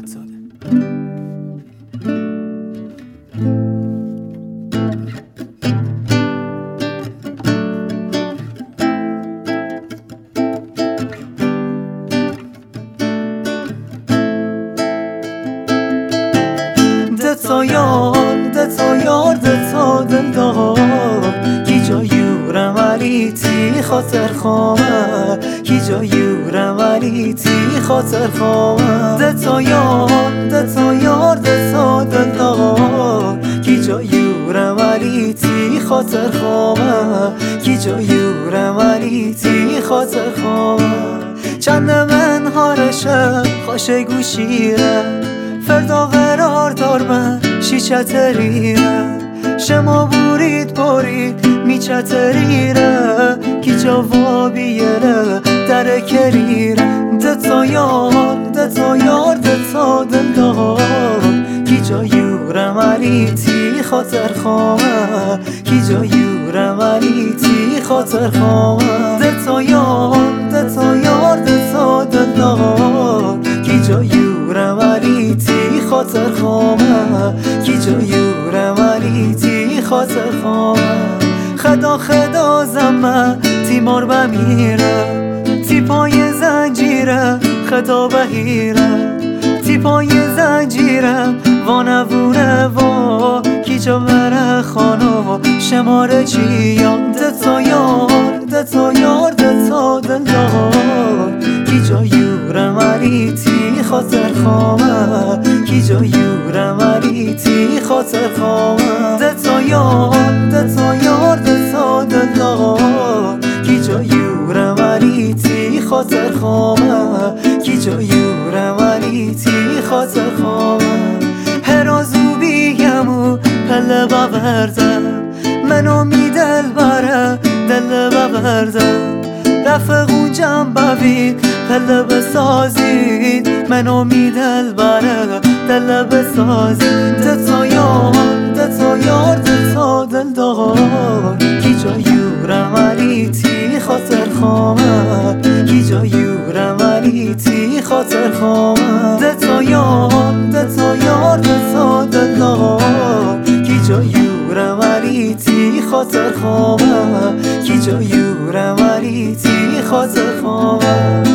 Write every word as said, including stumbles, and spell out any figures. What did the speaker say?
محمدزاده. تا یار ده تا یار ده تا دل دار کی جا یورم ولی تی خاطر خامه کی جا یورم ولی تی خاطر خامه ده تا یار ده تا یار ده تا دل دار کی جا یورم ولی تی خاطر خامه کی جا یورم ولی تی خاطر خامه چند من هارشم خوشه گوشیره فردا قرار دار من شیچتریره شما بورید بورید میچتریره کی جوابیره در کریره ده تا یار ده تا یار ده تا دل دار کی جا یورم ولی تی خاطر خامه کی جا یورم ولی تی خاطر خامه ده تا یار ده تا یار ده تا دل دار کی جا یورم ولی تی خاطر خامه کی جا یورم ولی تی خاطر خامه خدا خدا زمه تیمار بمیره تی پای زنجیره خدا بهیره تی پای زنجیرم وانوونه وا کی جا بره خانو شماره چیان ده تا یار ده تا یار ده تا دل دار کی جا یورم ولی تی خاطر خامه کی جا یورم ولی تی خاطر خامه ده تا یار ده تا یار ده تا دل دار کی جا یورم ولی تی خاطر خامه کی جا یورم ولی تی خاطر خامه هر آزو بیگمو پله ببردم منو می دل بره دل ببردم رفقون جمع ببین پله بسازید منو می دل بره دل بسازید ده تا یار ده تا یار ده تا دل دار کی جا یورم ولی تی خاطر خامه کی جا یورم ولی تی خاطر خامه ده تا یار ده تا یار ده تا دل دار کی جا یورم ولی تی خاطر خامه کی جا یورم ولی تی خاطر خامه